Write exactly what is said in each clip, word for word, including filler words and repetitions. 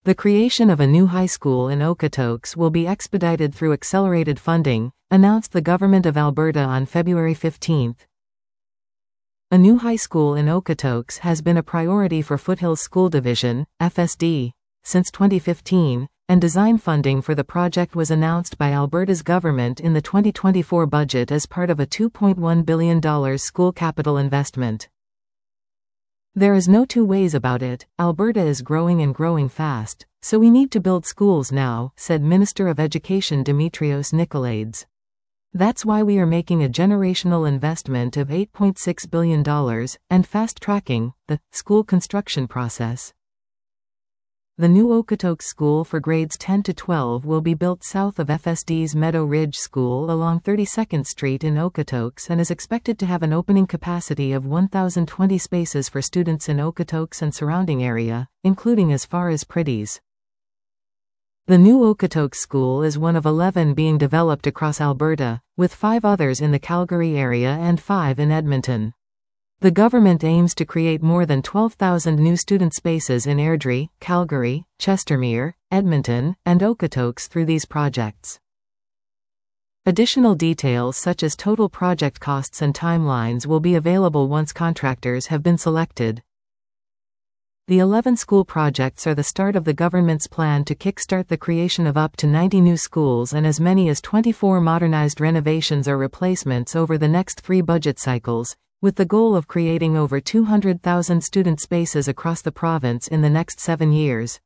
The creation of a new high school in Okotoks will be expedited through accelerated funding, announced the Government of Alberta on February fifteenth. A new high school in Okotoks has been a priority for Foothills School Division, F S D, since twenty fifteen, and design funding for the project was announced by Alberta's government in the twenty twenty-four budget as part of a two point one billion dollars school capital investment. There is no two ways about it, Alberta is growing and growing fast, so we need to build schools now, said Minister of Education Dimitrios Nicolaides. That's why we are making a generational investment of eight point six billion dollars, and fast-tracking the school construction process. The new Okotoks School for grades ten to twelve will be built south of F S D's Meadow Ridge School along thirty-second Street in Okotoks and is expected to have an opening capacity of one thousand twenty spaces for students in Okotoks and surrounding area, including as far as Priti's. The new Okotoks School is one of eleven being developed across Alberta, with five others in the Calgary area and five in Edmonton. The government aims to create more than twelve thousand new student spaces in Airdrie, Calgary, Chestermere, Edmonton, and Okotoks through these projects. Additional details such as total project costs and timelines will be available once contractors have been selected. The eleven school projects are the start of the government's plan to kickstart the creation of up to ninety new schools and as many as twenty-four modernized renovations or replacements over the next three budget cycles, with the goal of creating over two hundred thousand student spaces across the province in the next seven years.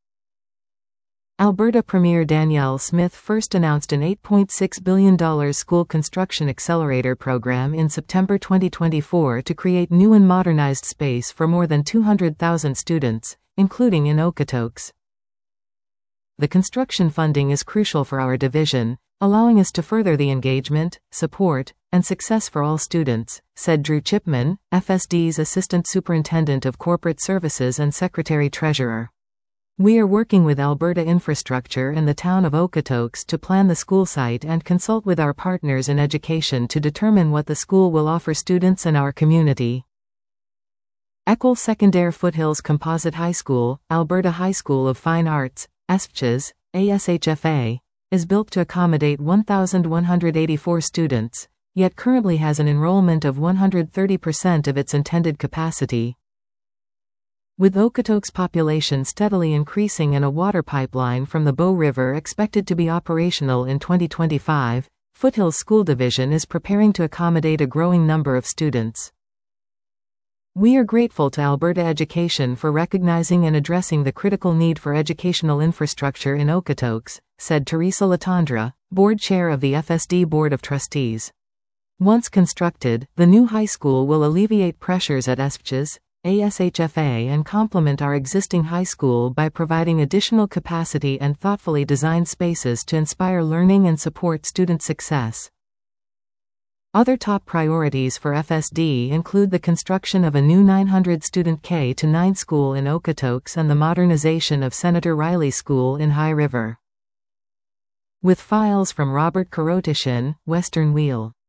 Alberta Premier Danielle Smith first announced an eight point six billion dollars school construction accelerator program in September twenty twenty-four to create new and modernized space for more than two hundred thousand students, including in Okotoks. The construction funding is crucial for our division, allowing us to further the engagement, support, and success for all students, said Drew Chipman, F S D's Assistant Superintendent of Corporate Services and Secretary-Treasurer. We are working with Alberta Infrastructure and the town of Okotoks to plan the school site and consult with our partners in education to determine what the school will offer students and our community. École Secondaire Foothills Composite High School, Alberta High School of Fine Arts, A S F C H S, A S H F A, is built to accommodate one thousand one hundred eighty-four students, yet currently has an enrollment of one hundred thirty percent of its intended capacity. With Okotoks' population steadily increasing and a water pipeline from the Bow River expected to be operational in twenty twenty-five, Foothills School Division is preparing to accommodate a growing number of students. We are grateful to Alberta Education for recognizing and addressing the critical need for educational infrastructure in Okotoks, said Teresa Latondra, board chair of the F S D Board of Trustees. Once constructed, the new high school will alleviate pressures at A S F C H S, A S H F A and complement our existing high school by providing additional capacity and thoughtfully designed spaces to inspire learning and support student success. Other top priorities for F S D include the construction of a new nine hundred student K through nine school in Okotoks and the modernization of Senator Riley School in High River. With files from Robert Karotishin, Western Wheel.